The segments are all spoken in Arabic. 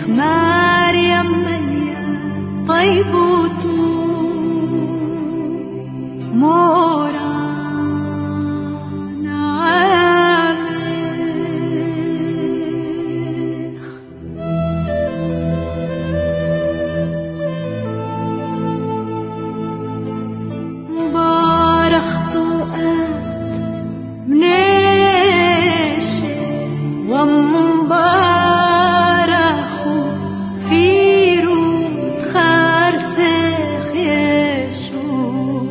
مريم ميا طيبوتو مورا نعامخ مبارختو آت منيشي ومبارخو فيرو خارسخ يشوع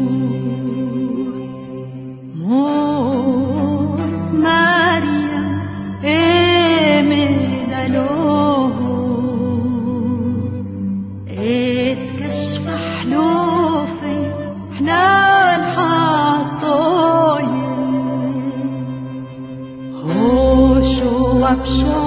موت مريم مدلوه اتكشف حلوفي حنان حطوي هوشو وبشو